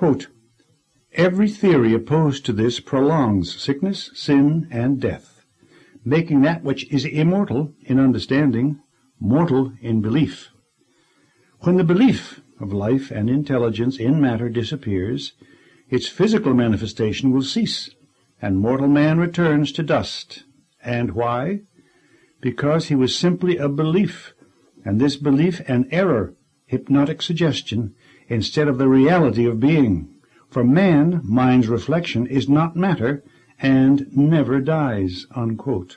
Quote, every theory opposed to this prolongs sickness, sin, and death, making that which is immortal in understanding mortal in belief. When the belief of life and intelligence in matter disappears, its physical manifestation will cease, and mortal man returns to dust. And why? Because he was simply a belief, and this belief an error, hypnotic suggestion, instead of the reality of being. For man, mind's reflection, is not matter, and never dies. Unquote.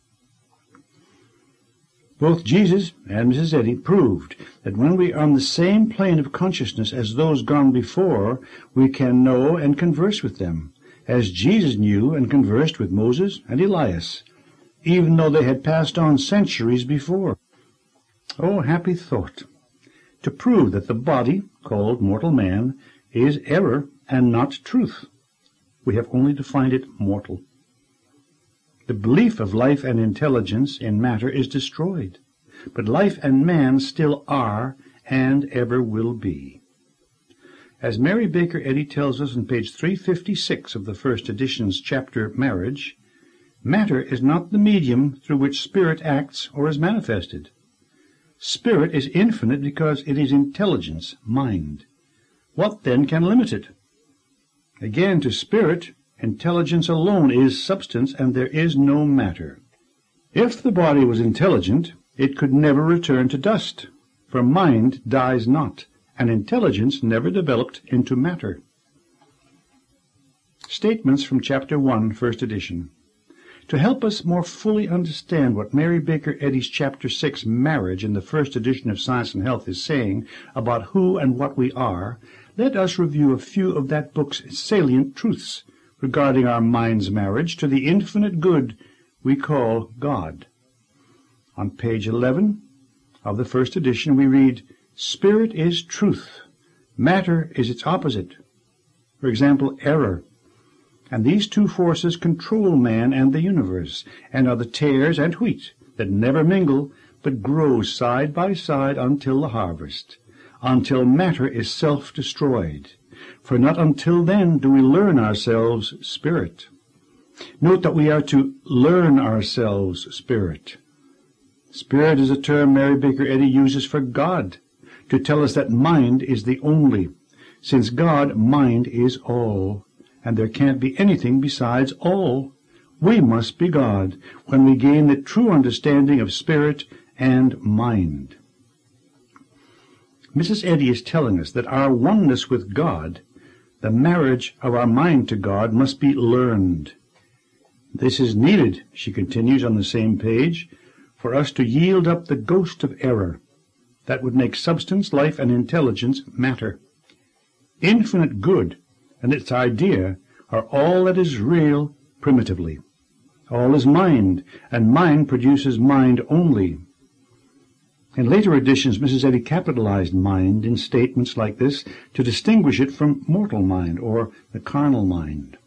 Both Jesus and Mrs. Eddy proved that when we are on the same plane of consciousness as those gone before, we can know and converse with them, as Jesus knew and conversed with Moses and Elias, even though they had passed on centuries before. Oh, happy thought! To prove that the body, called mortal man, is error and not truth. We have only to find it mortal. The belief of life and intelligence in matter is destroyed, but life and man still are and ever will be. As Mary Baker Eddy tells us on page 356 of the first edition's chapter Marriage, matter is not the medium through which spirit acts or is manifested. Spirit is infinite because it is intelligence, mind. What then can limit it? Again, to spirit, intelligence alone is substance, and there is no matter. If the body was intelligent, it could never return to dust, for mind dies not, and intelligence never developed into matter. Statements from Chapter 1, First Edition. To help us more fully understand what Mary Baker Eddy's Chapter 6, Marriage, in the first edition of Science and Health is saying about who and what we are, let us review a few of that book's salient truths regarding our mind's marriage to the infinite good we call God. On page 11 of the first edition we read, Spirit is truth. Matter is its opposite. For example, error. And these two forces control man and the universe, and are the tares and wheat that never mingle, but grow side by side until the harvest, until matter is self-destroyed. For not until then do we learn ourselves spirit. Note that we are to learn ourselves spirit. Spirit is a term Mary Baker Eddy uses for God, to tell us that mind is the only. Since God, mind is all, and there can't be anything besides all. We must be God when we gain the true understanding of spirit and mind. Mrs. Eddy is telling us that our oneness with God, the marriage of our mind to God, must be learned. This is needed, she continues on the same page, for us to yield up the ghost of error that would make substance, life, and intelligence matter. Infinite good and its idea are all that is real primitively. All is mind, and mind produces mind only. In later editions, Mrs. Eddy capitalized mind in statements like this to distinguish it from mortal mind, or the carnal mind.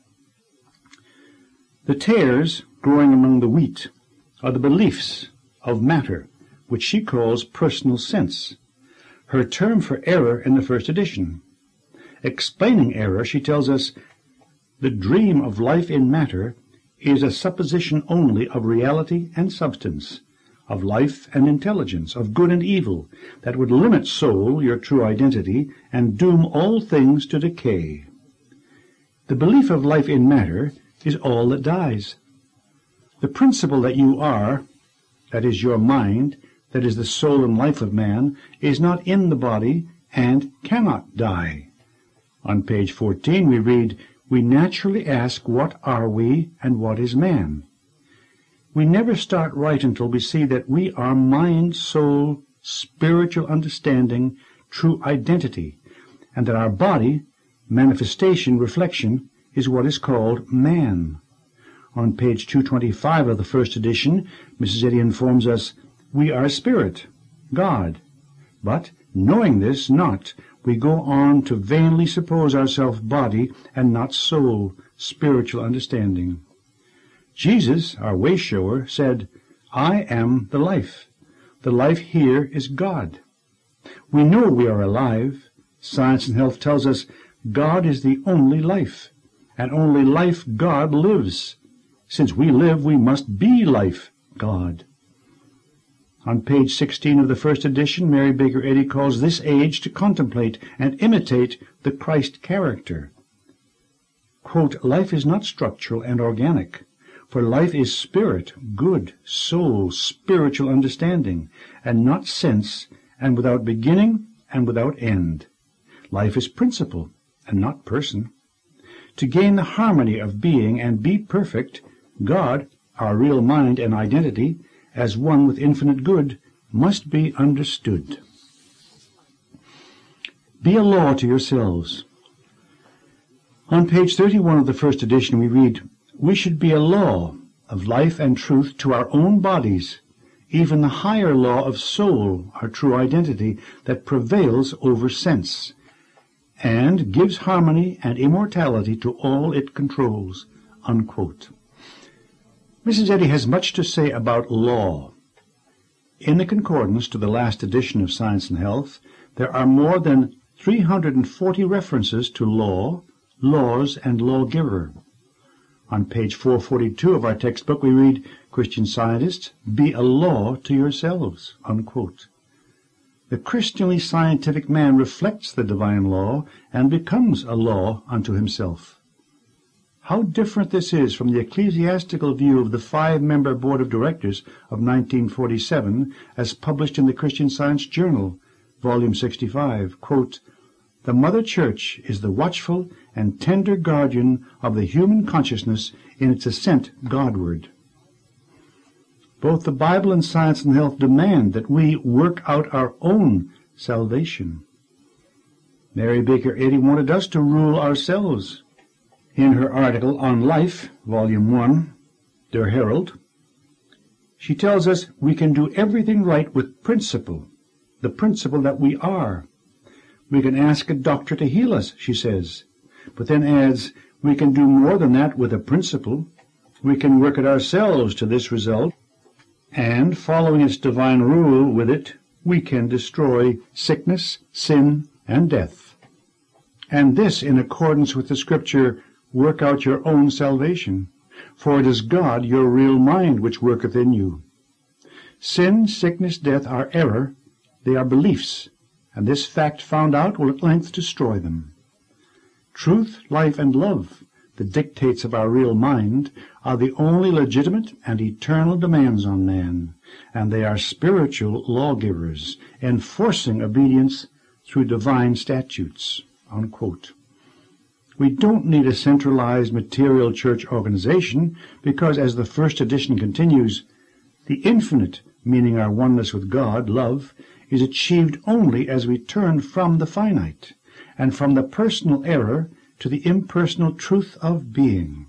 The tares growing among the wheat are the beliefs of matter, which she calls personal sense, her term for error in the first edition. Explaining error, she tells us, the dream of life in matter is a supposition only of reality and substance, of life and intelligence, of good and evil, that would limit soul, your true identity, and doom all things to decay. The belief of life in matter is all that dies. The principle that you are, that is your mind, that is the soul and life of man, is not in the body and cannot die. On page 14 we read, we naturally ask, what are we and what is man? We never start right until we see that we are mind, soul, spiritual understanding, true identity, and that our body, manifestation, reflection, is what is called man. On page 225 of the first edition, Mrs. Eddy informs us, we are spirit, God. But, knowing this not, we go on to vainly suppose ourselves body and not soul, spiritual understanding. Jesus, our way-shower, said, I am the life. The life here is God. We know we are alive. Science and Health tells us God is the only life, and only life God lives. Since we live, we must be life God. On page 16 of the first edition, Mary Baker Eddy calls this age to contemplate and imitate the Christ character. Quote, life is not structural and organic, for life is spirit, good, soul, spiritual understanding, and not sense, and without beginning and without end. Life is principle and not person. To gain the harmony of being and be perfect, God, our real mind and identity, as one with infinite good, must be understood. Be a law to yourselves. On page 31 of the first edition we read, we should be a law of life and truth to our own bodies, even the higher law of soul, our true identity, that prevails over sense, and gives harmony and immortality to all it controls. Unquote. Mrs. Eddy has much to say about law. In the concordance to the last edition of Science and Health, there are more than 340 references to law, laws, and lawgiver. On page 442 of our textbook we read, Christian Scientists, be a law to yourselves. Unquote. The Christianly scientific man reflects the divine law and becomes a law unto himself. How different this is from the ecclesiastical view of the 5-member Board of Directors of 1947 as published in the Christian Science Journal, volume 65, quote, the Mother Church is the watchful and tender guardian of the human consciousness in its ascent Godward. Both the Bible and Science and Health demand that we work out our own salvation. Mary Baker Eddy wanted us to rule ourselves. In her article on Life, Volume 1, Der Herald, she tells us we can do everything right with principle, the principle that we are. We can ask a doctor to heal us, she says, but then adds, we can do more than that with a principle. We can work it ourselves to this result, and, following its divine rule with it, we can destroy sickness, sin, and death. And this in accordance with the scripture, work out your own salvation, for it is God, your real mind, which worketh in you. Sin, sickness, death are error, they are beliefs, and this fact found out will at length destroy them. Truth, life, and love, the dictates of our real mind, are the only legitimate and eternal demands on man, and they are spiritual lawgivers, enforcing obedience through divine statutes. Unquote. We don't need a centralized material church organization because, as the first edition continues, the infinite, meaning our oneness with God, love, is achieved only as we turn from the finite and from the personal error to the impersonal truth of being.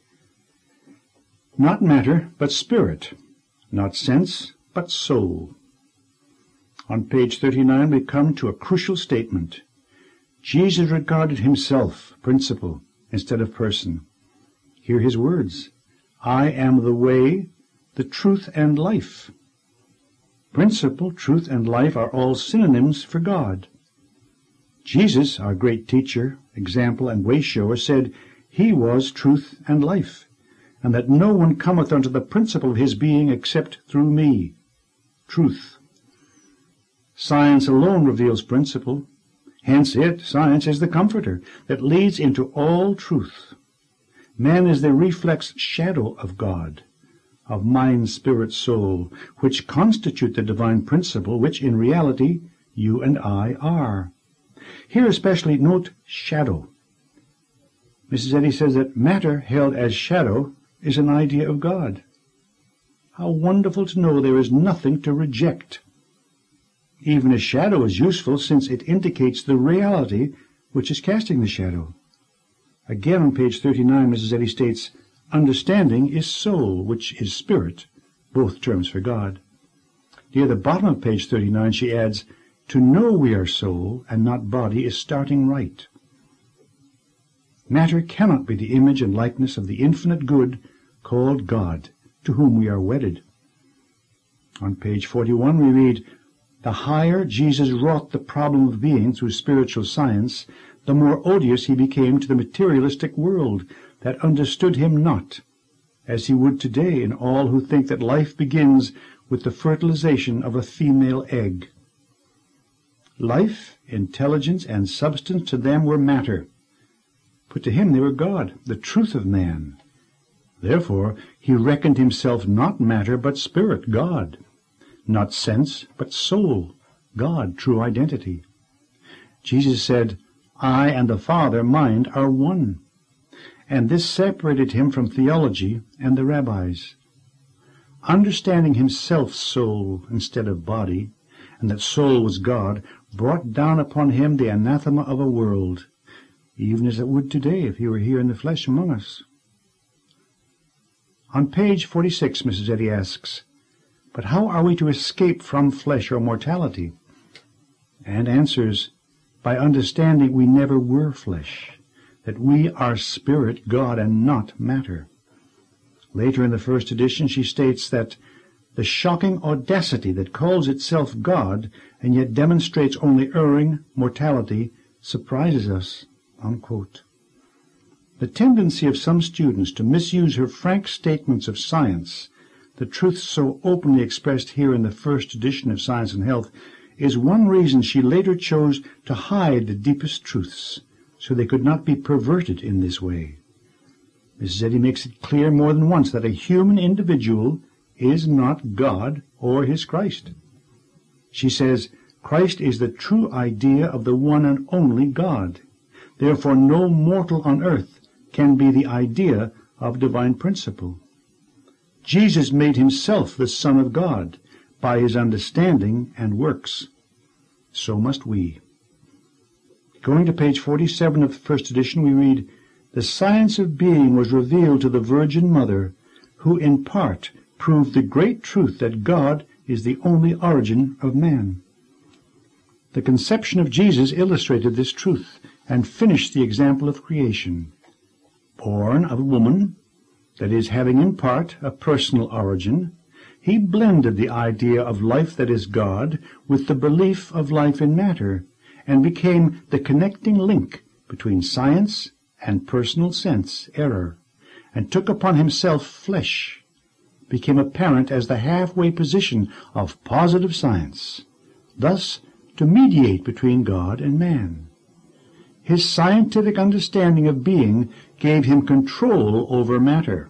Not matter, but spirit. Not sense, but soul. On page 39 we come to a crucial statement. Jesus regarded himself, principle, instead of person. Hear his words. I am the way, the truth, and life. Principle, truth, and life are all synonyms for God. Jesus, our great teacher, example, and way-shower, said he was truth and life, and that no one cometh unto the principle of his being except through me. Truth. Science alone reveals principle. Hence science, is the comforter that leads into all truth. Man is the reflex shadow of God, of mind, spirit, soul, which constitute the divine principle, which in reality you and I are. Here especially note shadow. Mrs. Eddy says that matter held as shadow is an idea of God. How wonderful to know there is nothing to reject. Even a shadow is useful since it indicates the reality which is casting the shadow. Again on page 39, Mrs. Eddy states, understanding is soul, which is spirit, both terms for God. Near the bottom of page 39 she adds, to know we are soul and not body is starting right. Matter cannot be the image and likeness of the infinite good called God, to whom we are wedded. On page 41 we read, the higher Jesus wrought the problem of being through spiritual science, the more odious he became to the materialistic world that understood him not, as he would today in all who think that life begins with the fertilization of a female egg. Life, intelligence, and substance to them were matter, but to him they were God, the truth of man. Therefore he reckoned himself not matter but spirit, God, not sense but soul, God, true identity. Jesus said, I and the Father, mind, are one. And this separated him from theology and the rabbis. Understanding himself soul instead of body, and that soul was God, brought down upon him the anathema of a world, even as it would today if he were here in the flesh among us. On page 46, Mrs. Eddy asks, but how are we to escape from flesh or mortality? And answers, by understanding we never were flesh, that we are spirit, God, and not matter. Later in the first edition she states that the shocking audacity that calls itself God and yet demonstrates only erring mortality surprises us, unquote. The tendency of some students to misuse her frank statements of science, the truths so openly expressed here in the first edition of Science and Health, is one reason she later chose to hide the deepest truths, so they could not be perverted in this way. Mrs. Eddy makes it clear more than once that a human individual is not God or his Christ. She says, Christ is the true idea of the one and only God. Therefore no mortal on earth can be the idea of divine principle. Jesus made himself the Son of God by his understanding and works. So must we. Going to page 47 of the first edition, we read, the science of being was revealed to the Virgin Mother, who in part proved the great truth that God is the only origin of man. The conception of Jesus illustrated this truth and finished the example of creation. Born of a woman, that is, having in part a personal origin, he blended the idea of life that is God with the belief of life in matter, and became the connecting link between science and personal sense, error, and took upon himself flesh, became apparent as the halfway position of positive science, thus to mediate between God and man. His scientific understanding of being gave him control over matter.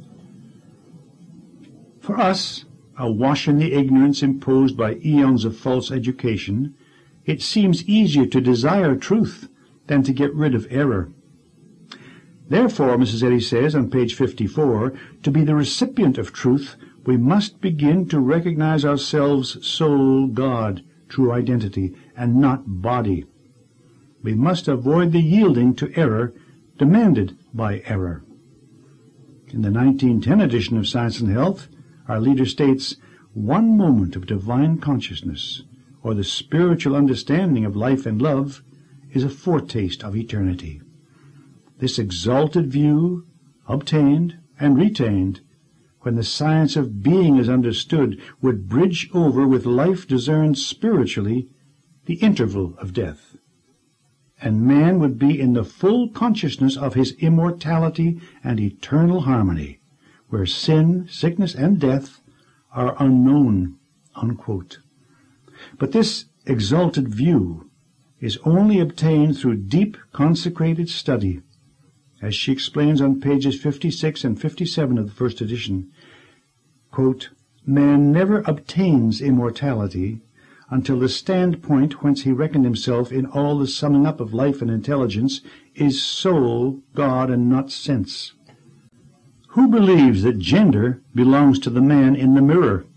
For us, awash in the ignorance imposed by eons of false education, it seems easier to desire truth than to get rid of error. Therefore, Mrs. Eddy says on page 54, to be the recipient of truth, we must begin to recognize ourselves soul, God, true identity, and not body. We must avoid the yielding to error demanded by error. In the 1910 edition of Science and Health, our leader states, one moment of divine consciousness, or the spiritual understanding of life and love, is a foretaste of eternity. This exalted view, obtained and retained, when the science of being is understood, would bridge over with life discerned spiritually the interval of death, and man would be in the full consciousness of his immortality and eternal harmony, where sin, sickness, and death are unknown, unquote. But this exalted view is only obtained through deep consecrated study, as she explains on pages 56 and 57 of the first edition. Quote, man never obtains immortality until the standpoint whence he reckoned himself in all the summing up of life and intelligence is soul, God, and not sense. Who believes that gender belongs to the man in the mirror?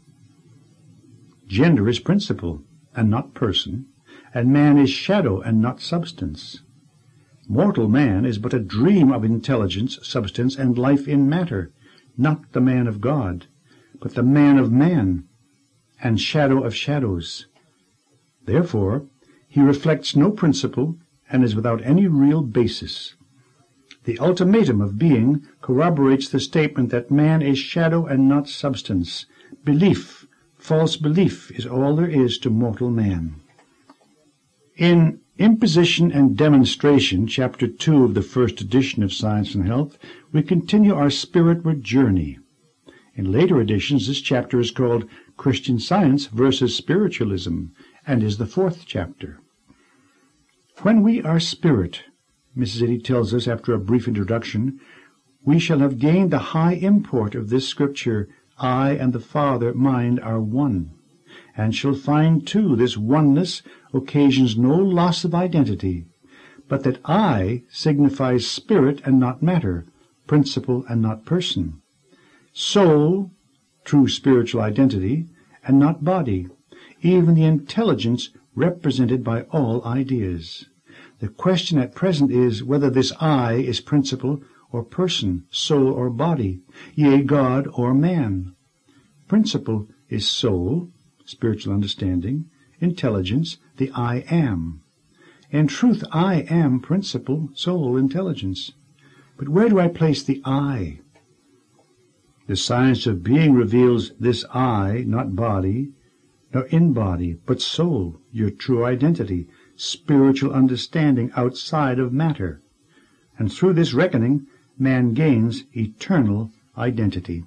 Gender is principle and not person, and man is shadow and not substance. Mortal man is but a dream of intelligence, substance, and life in matter, not the man of God, but the man of man, and shadow of shadows. Therefore, he reflects no principle, and is without any real basis. The ultimatum of being corroborates the statement that man is shadow and not substance. Belief, false belief, is all there is to mortal man. In Imposition and Demonstration, Chapter 2 of the first edition of Science and Health, we continue our spiritward journey. In later editions, this chapter is called Christian Science versus Spiritualism, and is the fourth chapter. When we are spirit, Mrs. Eddy tells us after a brief introduction, we shall have gained the high import of this scripture, I and the Father, mind, are one, and shall find, too, this oneness occasions no loss of identity, but that I signifies spirit and not matter, principle and not person, soul, true spiritual identity, and not body, even the intelligence represented by all ideas. The question at present is whether this I is principle or person, soul or body, yea, God or man. Principle is soul, spiritual understanding, intelligence, the I am. In truth, I am principle, soul, intelligence. But where do I place the I? The science of being reveals this I, not body, nor in body, but soul, your true identity, spiritual understanding outside of matter. And through this reckoning, man gains eternal identity.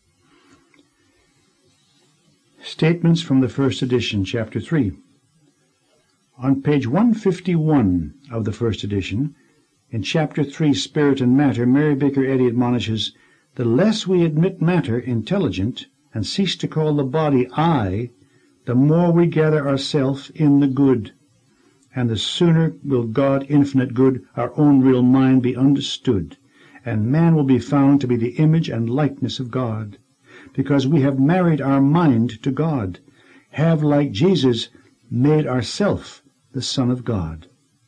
Statements from the first edition, Chapter 3. On page 151 of the first edition, in Chapter 3, Spirit and Matter, Mary Baker Eddy admonishes, the less we admit matter intelligent and cease to call the body I, the more we gather ourself in the good, and the sooner will God, infinite good, our own real mind, be understood, and man will be found to be the image and likeness of God, because we have married our mind to God, have, like Jesus, made ourself the Son of God.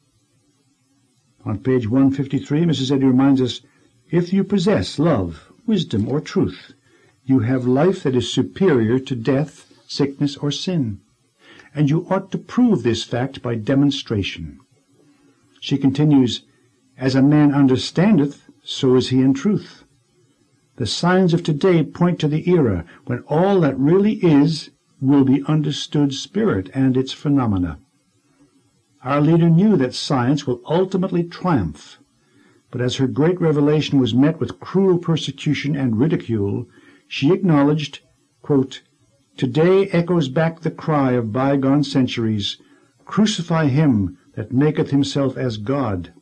On page 153, Mrs. Eddy reminds us, if you possess love, wisdom, or truth, you have life that is superior to death, sickness, or sin, and you ought to prove this fact by demonstration. She continues, as a man understandeth, so is he in truth. The signs of today point to the era when all that really is will be understood spirit and its phenomena. Our leader knew that science will ultimately triumph, but as her great revelation was met with cruel persecution and ridicule, she acknowledged, quote, today echoes back the cry of bygone centuries, crucify him that maketh himself as God.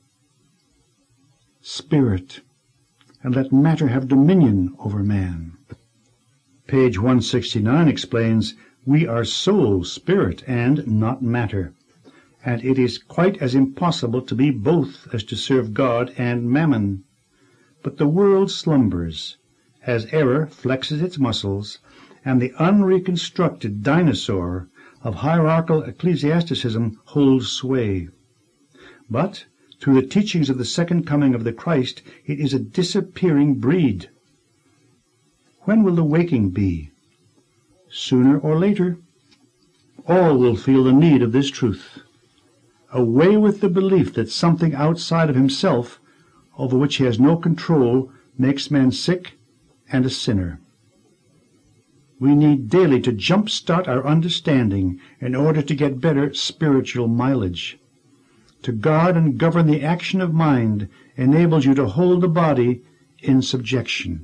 Spirit, and let matter have dominion over man. Page 169 explains, we are soul, spirit, and not matter, and it is quite as impossible to be both as to serve God and mammon. But the world slumbers, as error flexes its muscles, and the unreconstructed dinosaur of hierarchical ecclesiasticism holds sway. But through the teachings of the second coming of the Christ, it is a disappearing breed. When will the waking be? Sooner or later. All will feel the need of this truth. Away with the belief that something outside of himself, over which he has no control, makes man sick and a sinner. We need daily to jump-start our understanding in order to get better spiritual mileage. To guard and govern the action of mind enables you to hold the body in subjection.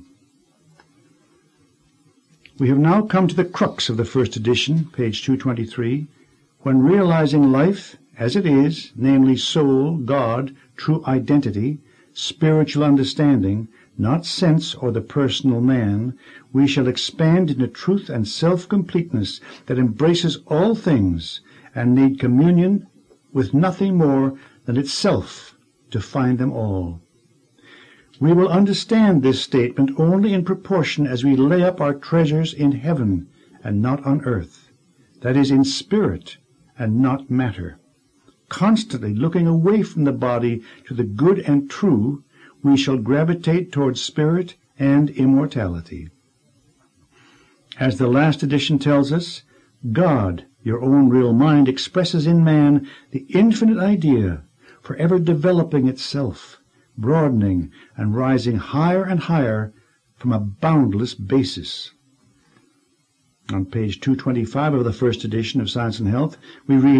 We have now come to the crux of the first edition, page 223, when realizing life as it is, namely soul, God, true identity, spiritual understanding, not sense or the personal man, we shall expand into truth and self-completeness that embraces all things and need communion with nothing more than itself to find them all. We will understand this statement only in proportion as we lay up our treasures in heaven and not on earth, that is, in spirit and not matter. Constantly looking away from the body to the good and true, we shall gravitate towards spirit and immortality. As the last edition tells us, God, your own real mind, expresses in man the infinite idea, forever developing itself, broadening and rising higher and higher from a boundless basis. On page 225 of the first edition of Science and Health, we read,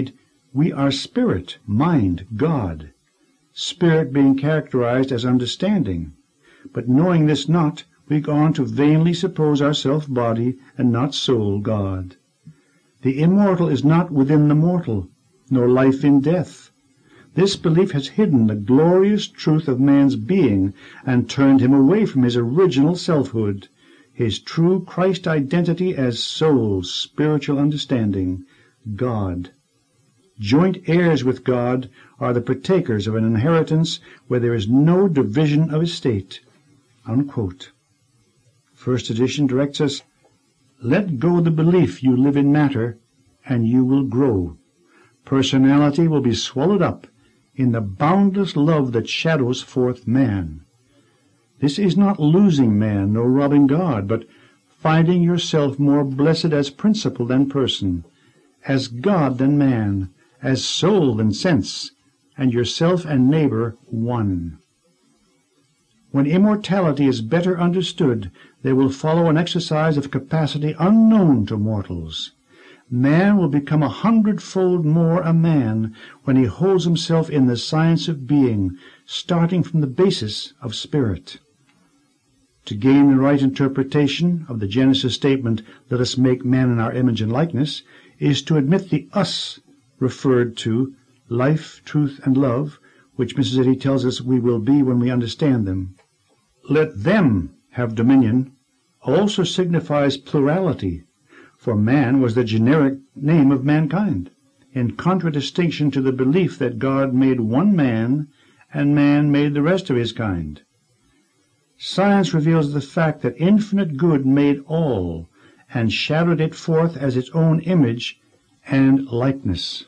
We are spirit, mind, God. Spirit being characterized as understanding. But knowing this not, we go on to vainly suppose ourself body, and not soul, God. The immortal is not within the mortal, nor life in death. This belief has hidden the glorious truth of man's being, and turned him away from his original selfhood, his true Christ identity as soul, spiritual understanding, God. Joint heirs with God are the partakers of an inheritance where there is no division of estate. Unquote. First edition directs us, let go the belief you live in matter, and you will grow. Personality will be swallowed up in the boundless love that shadows forth man. This is not losing man, nor robbing God, but finding yourself more blessed as principle than person, as God than man, as soul than sense, and yourself and neighbor one. When immortality is better understood, there will follow an exercise of capacity unknown to mortals. Man will become 100-fold more a man when he holds himself in the science of being, starting from the basis of spirit. To gain the right interpretation of the Genesis statement, let us make man in our image and likeness, is to admit the us referred to, life, truth, and love, which Mrs. Eddy tells us we will be when we understand them. Let them have dominion also signifies plurality, for man was the generic name of mankind, in contradistinction to the belief that God made one man and man made the rest of his kind. Science reveals the fact that infinite good made all and shadowed it forth as its own image and likeness.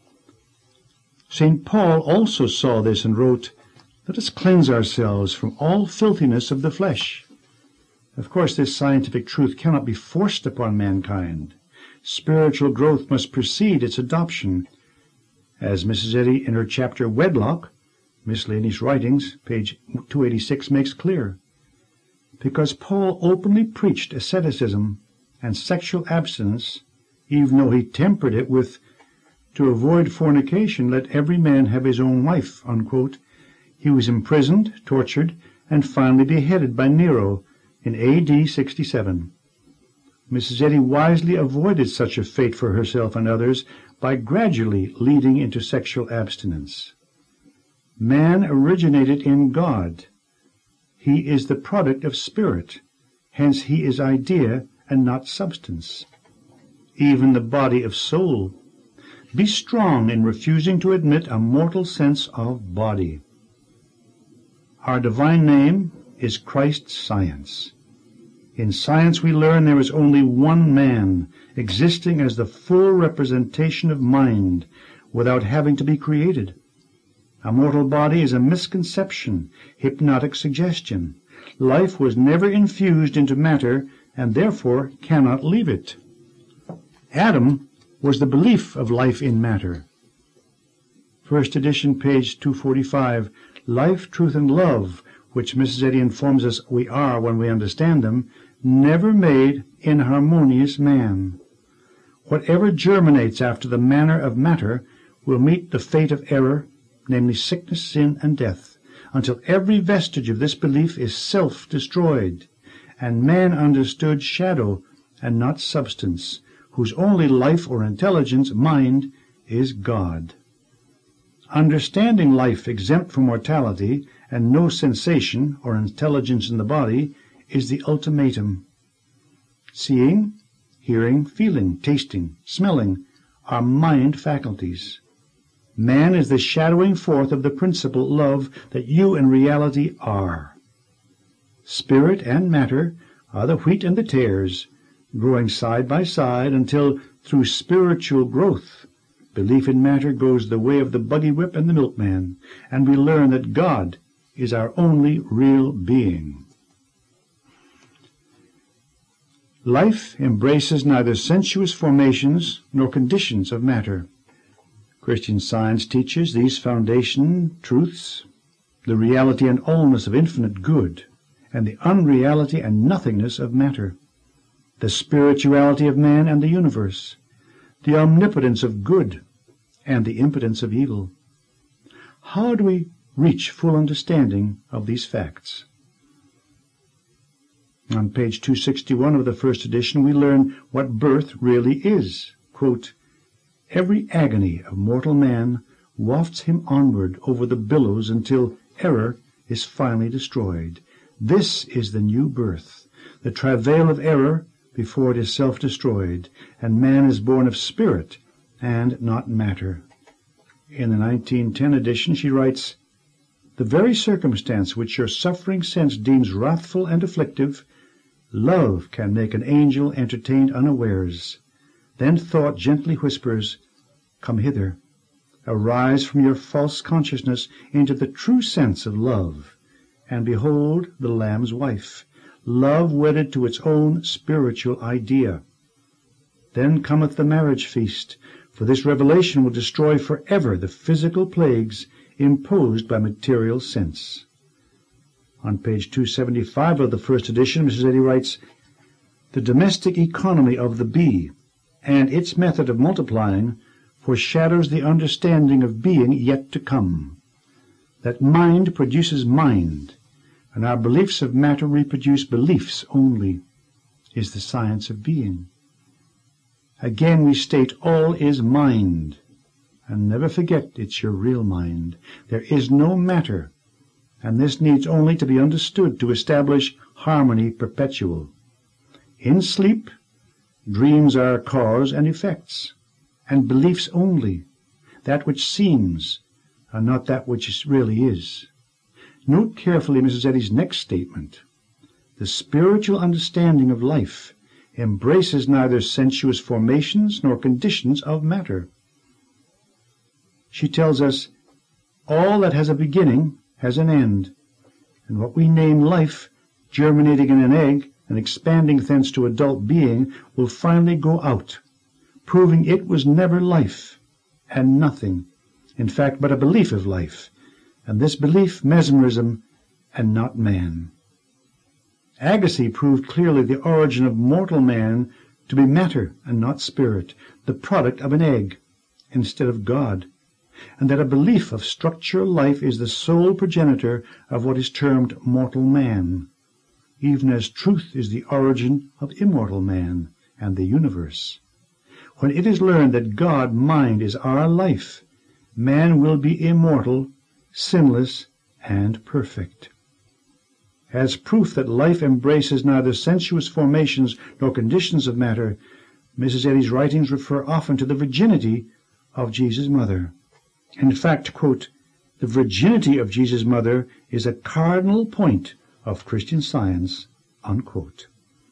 St. Paul also saw this and wrote, let us cleanse ourselves from all filthiness of the flesh. Of course, this scientific truth cannot be forced upon mankind. Spiritual growth must precede its adoption, as Mrs. Eddy in her chapter Wedlock, Miscellaneous Writings, page 286, makes clear. Because Paul openly preached asceticism and sexual abstinence, even though he tempered it with, to avoid fornication, let every man have his own wife, unquote, he was imprisoned, tortured, and finally beheaded by Nero in A.D. 67. Mrs. Eddy wisely avoided such a fate for herself and others by gradually leading into sexual abstinence. Man originated in God. He is the product of spirit, hence he is idea and not substance. Even the body of soul. Be strong in refusing to admit a mortal sense of body. Our divine name is Christ's science. In science we learn there is only one man, existing as the full representation of mind, without having to be created. A mortal body is a misconception, hypnotic suggestion. Life was never infused into matter, and therefore cannot leave it. Adam was the belief of life in matter. First edition, page 245, Life, Truth, and Love, which Mrs. Eddy informs us we are when we understand them, never made inharmonious man. Whatever germinates after the manner of matter will meet the fate of error, namely sickness, sin, and death, until every vestige of this belief is self-destroyed, and man understood shadow and not substance, whose only life or intelligence, mind, is God. Understanding life exempt from mortality and no sensation or intelligence in the body is the ultimatum. Seeing, hearing, feeling, tasting, smelling are mind faculties. Man is the shadowing forth of the principle, love, that you in reality are. Spirit and matter are the wheat and the tares, growing side by side until, through spiritual growth, belief in matter goes the way of the buggy whip and the milkman, and we learn that God is our only real being. Life embraces neither sensuous formations nor conditions of matter. Christian Science teaches these foundation truths, the reality and allness of infinite good, and the unreality and nothingness of matter, the spirituality of man and the universe, the omnipotence of good, and the impotence of evil. How do we reach full understanding of these facts? On page 261 of the first edition, we learn what birth really is. Quote, "Every agony of mortal man wafts him onward over the billows until error is finally destroyed. This is the new birth, the travail of error before it is self-destroyed, and man is born of spirit and not matter." In the 1910 edition, she writes, "The very circumstance which your suffering sense deems wrathful and afflictive, love can make an angel entertained unawares. Then thought gently whispers, 'Come hither. Arise from your false consciousness into the true sense of love, and behold the Lamb's wife, love wedded to its own spiritual idea.' Then cometh the marriage feast, for this revelation will destroy forever the physical plagues imposed by material sense." On page 275 of the first edition, Mrs. Eddy writes, "The domestic economy of the bee and its method of multiplying foreshadows the understanding of being yet to come. That mind produces mind, and our beliefs of matter reproduce beliefs only, is the science of being. Again we state all is mind, and never forget it's your real mind. There is no matter, and this needs only to be understood to establish harmony perpetual. In sleep, dreams are cause and effects, and beliefs only, that which seems, and not that which really is." Note carefully Mrs. Eddy's next statement. The spiritual understanding of life embraces neither sensuous formations nor conditions of matter. She tells us, "All that has a beginning has an end, and what we name life, germinating in an egg and expanding thence to adult being, will finally go out, proving it was never life, and nothing, in fact, but a belief of life, and this belief mesmerism, and not man." Agassiz proved clearly the origin of mortal man to be matter and not spirit, the product of an egg instead of God, and that a belief of structural life is the sole progenitor of what is termed mortal man, even as truth is the origin of immortal man and the universe. When it is learned that God mind is our life, man will be immortal, sinless, and perfect. As proof that life embraces neither sensuous formations nor conditions of matter, Mrs. Eddy's writings refer often to the virginity of Jesus' mother. In fact, quote, "The virginity of Jesus' mother is a cardinal point of Christian Science," unquote.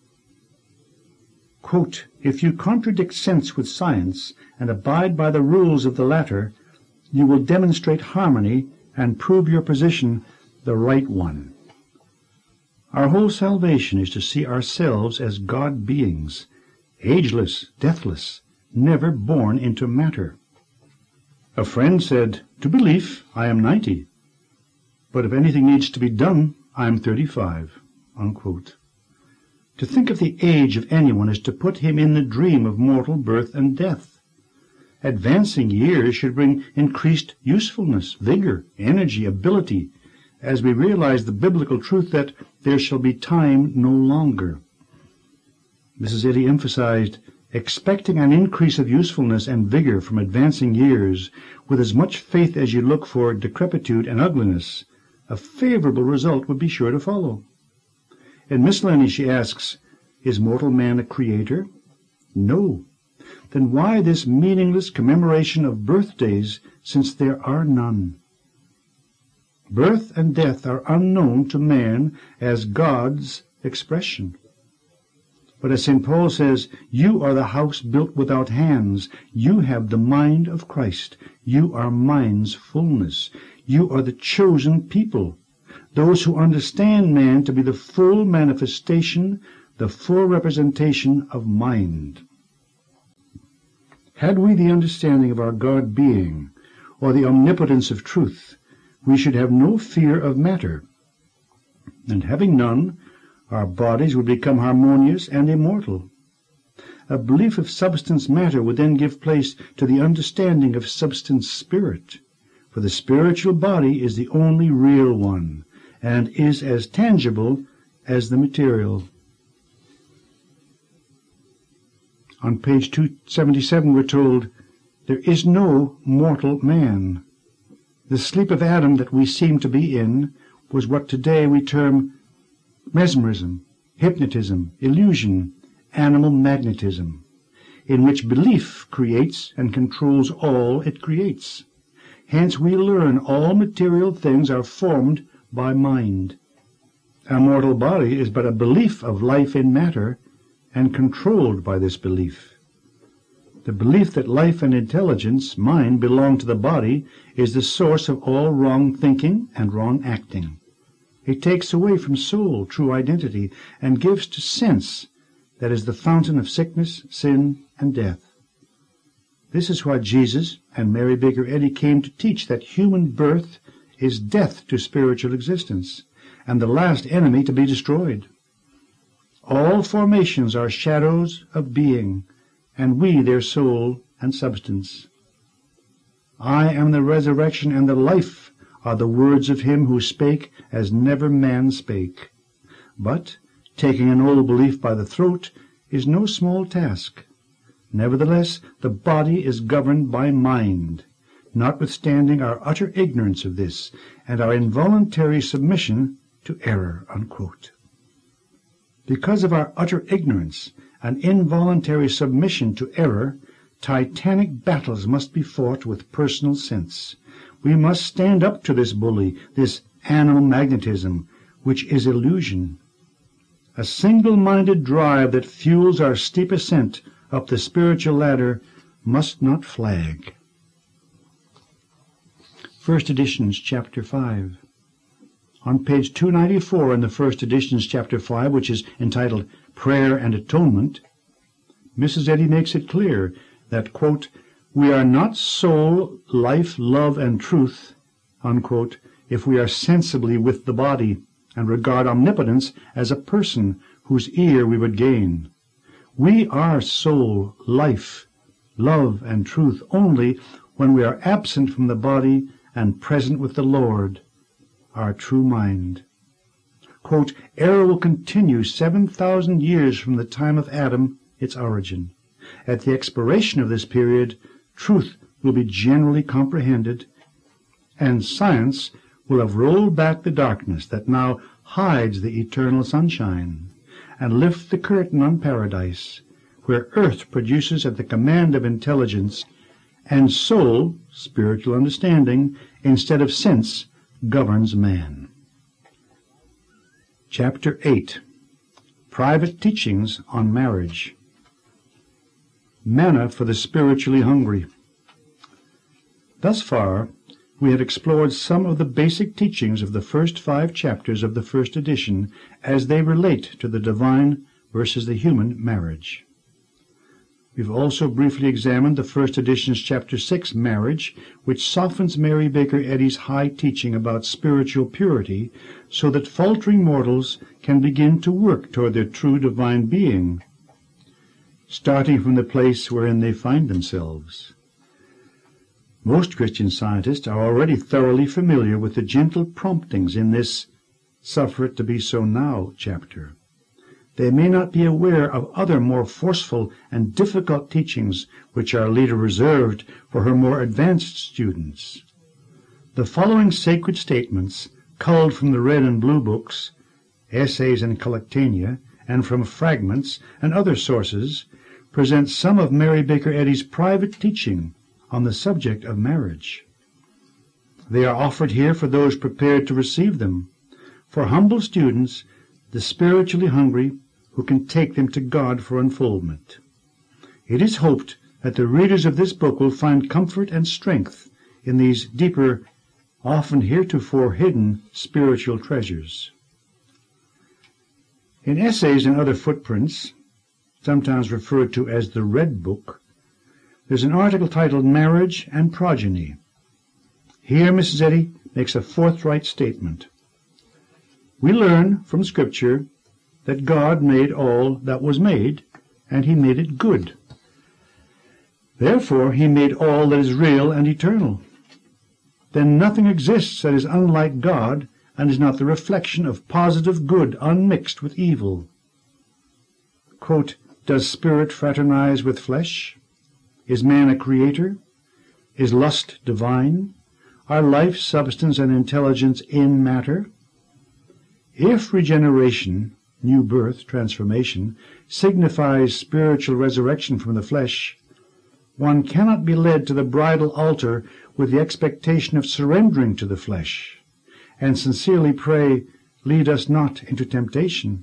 Quote, "If you contradict sense with science and abide by the rules of the latter, you will demonstrate harmony and prove your position the right one. Our whole salvation is to see ourselves as God beings, ageless, deathless, never born into matter." A friend said, "To belief, I am 90, but if anything needs to be done, I am 35, unquote. To think of the age of anyone is to put him in the dream of mortal birth and death. Advancing years should bring increased usefulness, vigor, energy, ability, as we realize the biblical truth that there shall be time no longer." Mrs. Eddy emphasized, "Expecting an increase of usefulness and vigor from advancing years, with as much faith as you look for decrepitude and ugliness, a favorable result would be sure to follow." In Miscellany she asks, "Is mortal man a creator? No. Then why this meaningless commemoration of birthdays, since there are none? Birth and death are unknown to man as God's expression. But as St. Paul says, you are the house built without hands. You have the mind of Christ. You are mind's fullness. You are the chosen people, those who understand man to be the full manifestation, the full representation of mind. Had we the understanding of our God being, or the omnipotence of truth, we should have no fear of matter, and having none, our bodies would become harmonious and immortal. a belief of substance matter would then give place to the understanding of substance spirit, for the spiritual body is the only real one, and is as tangible as the material. On page 277 we're told, there is no mortal man. The sleep of Adam that we seem to be in was what today we term mesmerism, hypnotism, illusion, animal magnetism, in which belief creates and controls all it creates. Hence we learn all material things are formed by mind. Our mortal body is but a belief of life in matter, and controlled by this belief. The belief that life and intelligence, mind, belong to the body is the source of all wrong thinking and wrong acting. It takes away from soul true identity and gives to sense that is the fountain of sickness, sin, and death. This is why Jesus and Mary Baker Eddy came to teach that human birth is death to spiritual existence, and the last enemy to be destroyed. All formations are shadows of being, and we their soul and substance. I am the resurrection and the life are the words of him who spake as never man spake. But taking an old belief by the throat is no small task. Nevertheless, the body is governed by mind, notwithstanding our utter ignorance of this and our involuntary submission to error." Unquote. Because of our utter ignorance and involuntary submission to error, titanic battles must be fought with personal sense. We must stand up to this bully, this animal magnetism, which is illusion. A single-minded drive that fuels our steep ascent up the spiritual ladder must not flag. First Editions, Chapter 5. On page 294 in the First Editions, Chapter 5, which is entitled Prayer and Atonement, Mrs. Eddy makes it clear that, quote, "we are not soul, life, love, and truth," unquote, if we are sensibly with the body and regard omnipotence as a person whose ear we would gain. We are soul, life, love, and truth only when we are absent from the body and present with the Lord, our true mind. Quote, "error will continue 7,000 years from the time of Adam, its origin. At the expiration of this period, truth will be generally comprehended, and science will have rolled back the darkness that now hides the eternal sunshine, and lift the curtain on paradise, where earth produces at the command of intelligence, and soul, spiritual understanding, instead of sense, governs man." Chapter 8. Private Teachings on Marriage. Manna for the spiritually hungry. Thus far, we have explored some of the basic teachings of the first 5 chapters of the first edition as they relate to the divine versus the human marriage. We've also briefly examined the first edition's Chapter 6, Marriage, which softens Mary Baker Eddy's high teaching about spiritual purity so that faltering mortals can begin to work toward their true divine being, starting from the place wherein they find themselves. Most Christian scientists are already thoroughly familiar with the gentle promptings in this "Suffer it to be so now" chapter. They may not be aware of other more forceful and difficult teachings which our leader reserved for her more advanced students. The following sacred statements, culled from the Red and Blue books, Essays and Collectania, and from fragments and other sources, present some of Mary Baker Eddy's private teaching on the subject of marriage. They are offered here for those prepared to receive them, for humble students, the spiritually hungry, who can take them to God for unfoldment. It is hoped that the readers of this book will find comfort and strength in these deeper, often heretofore hidden spiritual treasures. In Essays and Other Footprints, sometimes referred to as the Red Book, there's an article titled Marriage and Progeny. Here Mrs. Eddy makes a forthright statement. "We learn from Scripture that God made all that was made, and he made it good. Therefore he made all that is real and eternal. Then nothing exists that is unlike God and is not the reflection of positive good unmixed with evil. Quote, does spirit fraternize with flesh? Is man a creator? Is lust divine? Are life, substance, and intelligence in matter? If regeneration, new birth, transformation, signifies spiritual resurrection from the flesh, one cannot be led to the bridal altar with the expectation of surrendering to the flesh, and sincerely pray, lead us not into temptation.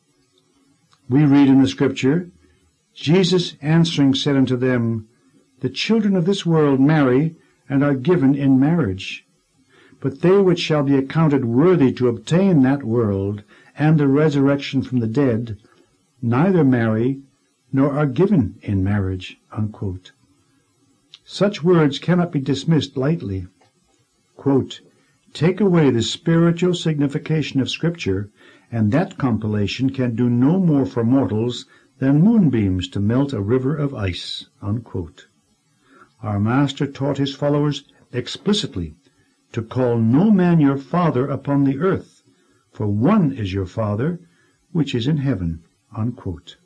We read in the Scripture, Jesus answering said unto them, the children of this world marry and are given in marriage. But they which shall be accounted worthy to obtain that world and the resurrection from the dead, neither marry nor are given in marriage. Unquote. Such words cannot be dismissed lightly. Quote, take away the spiritual signification of Scripture, and that compilation can do no more for mortals than moonbeams to melt a river of ice. Unquote. Our Master taught his followers explicitly to call no man your father upon the earth, for one is your Father, which is in heaven. Unquote.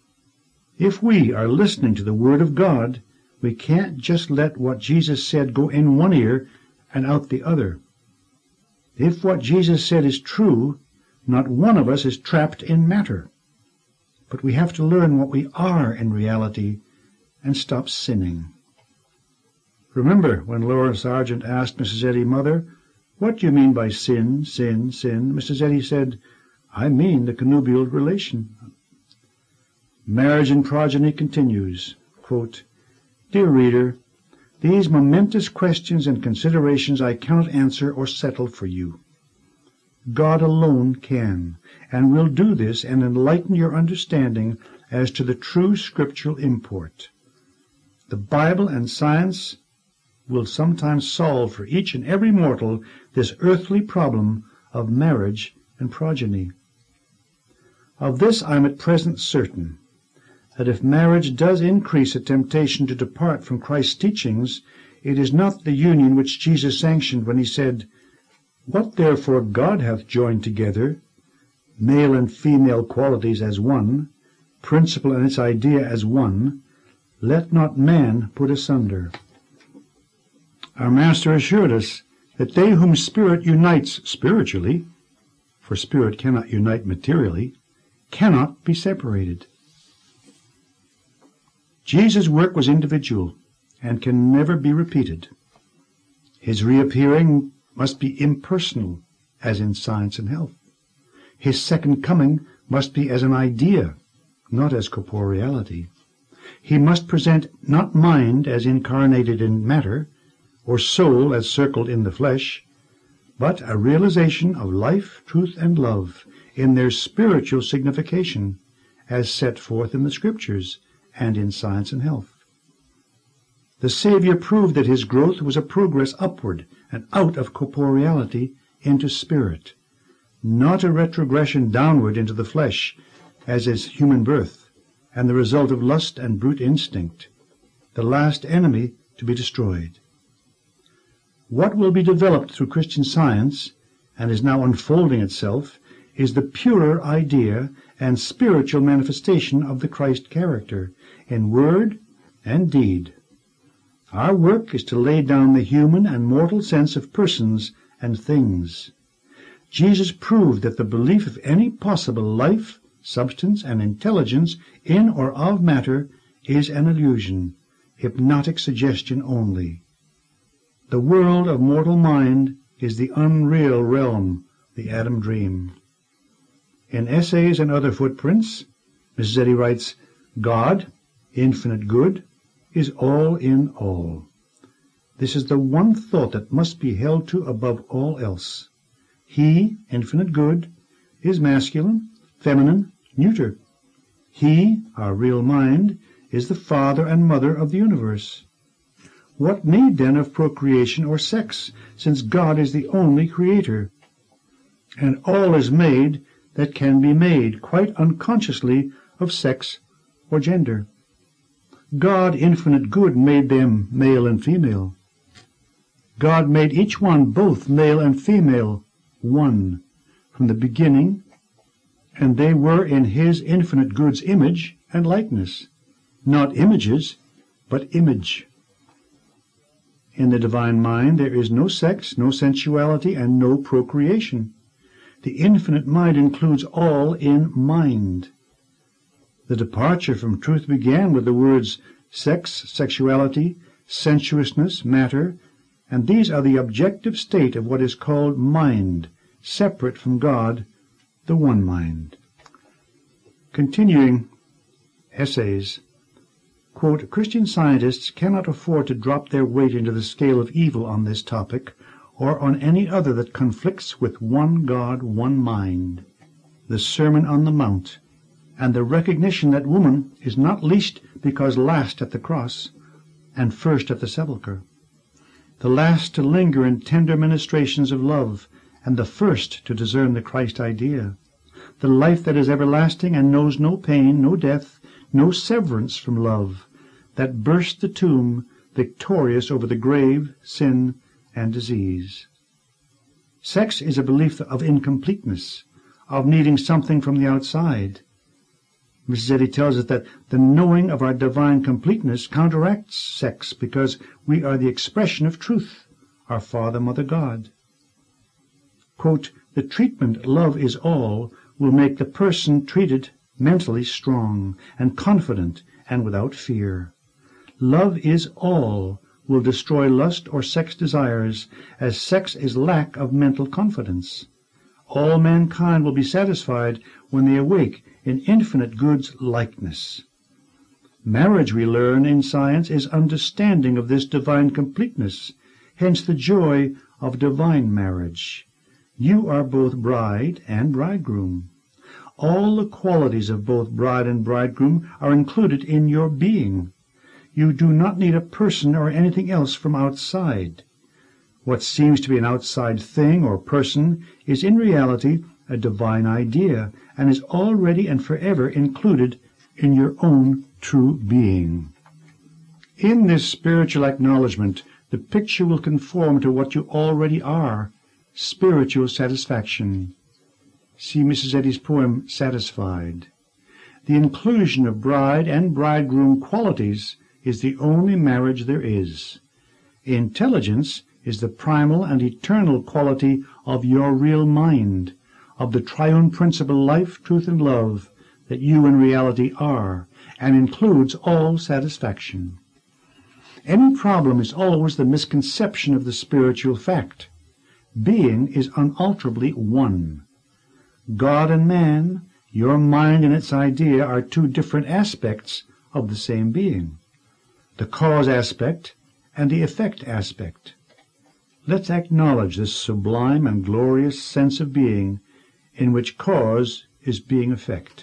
If we are listening to the Word of God, we can't just let what Jesus said go in one ear and out the other. If what Jesus said is true, not one of us is trapped in matter. But we have to learn what we are in reality and stop sinning. Remember when Laura Sargent asked Mrs. Eddy, Mother, what do you mean by sin, sin, sin? Mrs. Eddy said, I mean the connubial relation. Marriage and Progeny continues. Quote, dear reader, these momentous questions and considerations I cannot answer or settle for you. God alone can, and will do this and enlighten your understanding as to the true scriptural import. The Bible and science will sometimes solve for each and every mortal this earthly problem of marriage and progeny. Of this I am at present certain, that if marriage does increase a temptation to depart from Christ's teachings, it is not the union which Jesus sanctioned when he said, what therefore God hath joined together, male and female qualities as one, principle and its idea as one, let not man put asunder. Our Master assured us that they whom Spirit unites spiritually, for Spirit cannot unite materially, cannot be separated. Jesus' work was individual and can never be repeated. His reappearing must be impersonal, as in science and health. His second coming must be as an idea, not as corporeality. He must present not mind as incarnated in matter, or soul as circled in the flesh, but a realization of life, truth, and love in their spiritual signification, as set forth in the Scriptures and in science and health. The Savior proved that his growth was a progress upward and out of corporeality into spirit, not a retrogression downward into the flesh, as is human birth, and the result of lust and brute instinct, the last enemy to be destroyed. What will be developed through Christian science, and is now unfolding itself, is the purer idea and spiritual manifestation of the Christ character, in word and deed. Our work is to lay down the human and mortal sense of persons and things. Jesus proved that the belief of any possible life, substance, and intelligence in or of matter is an illusion, hypnotic suggestion only. The world of mortal mind is the unreal realm, the Adam dream. In Essays and Other Footprints, Mrs. Eddy writes, God, infinite good, is all in all. This is the one thought that must be held to above all else. He, infinite good, is masculine, feminine, neuter. He, our real mind, is the father and mother of the universe. What need then of procreation or sex, since God is the only creator? And all is made that can be made, quite unconsciously of sex or gender. God, infinite good, made them male and female. God made each one, both male and female, one from the beginning, and they were in his infinite good's image and likeness. Not images, but image. In the divine mind there is no sex, no sensuality, and no procreation. The infinite mind includes all in mind. The departure from truth began with the words sex, sexuality, sensuousness, matter, and these are the objective state of what is called mind, separate from God, the one mind. Continuing essays, quote, Christian Scientists cannot afford to drop their weight into the scale of evil on this topic, or on any other that conflicts with one God, one mind. The Sermon on the Mount, and the recognition that woman is not least because last at the cross, and first at the sepulchre, the last to linger in tender ministrations of love, and the first to discern the Christ idea, the life that is everlasting and knows no pain, no death, no severance from love, that burst the tomb, victorious over the grave, sin, and disease. Sex is a belief of incompleteness, of needing something from the outside. Mrs. Eddy tells us that the knowing of our divine completeness counteracts sex because we are the expression of truth, our Father, Mother, God. Quote, the treatment, love is all, will make the person treated mentally strong and confident and without fear. Love is all will destroy lust or sex desires, as sex is lack of mental confidence. All mankind will be satisfied when they awake in infinite good's likeness. Marriage, we learn in science, is understanding of this divine completeness, hence the joy of divine marriage. You are both bride and bridegroom. All the qualities of both bride and bridegroom are included in your being. You do not need a person or anything else from outside. What seems to be an outside thing or person is in reality a divine idea and is already and forever included in your own true being. In this spiritual acknowledgement, the picture will conform to what you already are, spiritual satisfaction. See Mrs. Eddy's poem, Satisfied. The inclusion of bride and bridegroom qualities is the only marriage there is. Intelligence is the primal and eternal quality of your real mind, of the triune principle life, truth, and love that you in reality are, and includes all satisfaction. Any problem is always the misconception of the spiritual fact. Being is unalterably one. God and man, your mind and its idea, are two different aspects of the same being, the cause aspect and the effect aspect. Let's acknowledge this sublime and glorious sense of being in which cause is being effect.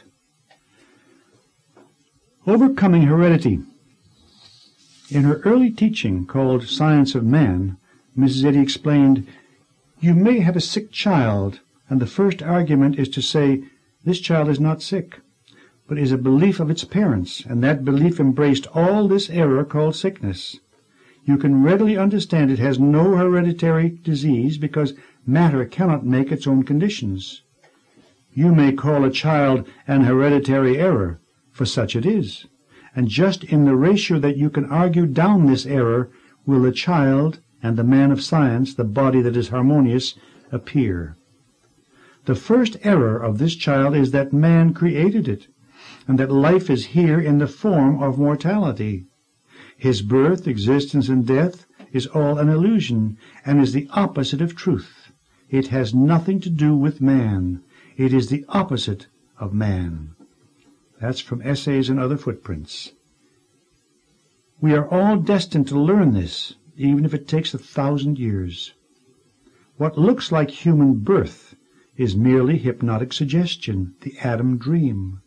Overcoming heredity. In her early teaching called Science of Man, Mrs. Eddy explained, you may have a sick child, and the first argument is to say, this child is not sick, but is a belief of its parents, and that belief embraced all this error called sickness. You can readily understand it has no hereditary disease because matter cannot make its own conditions. You may call a child an hereditary error, for such it is, and just in the ratio that you can argue down this error will the child and the man of science, the body that is harmonious, appear. The first error of this child is that man created it, and that life is here in the form of mortality. His birth, existence, and death is all an illusion, and is the opposite of truth. It has nothing to do with man. It is the opposite of man. That's from Essays and Other Footprints. We are all destined to learn this, even if it takes 1,000 years. What looks like human birth is merely hypnotic suggestion, the Adam dream.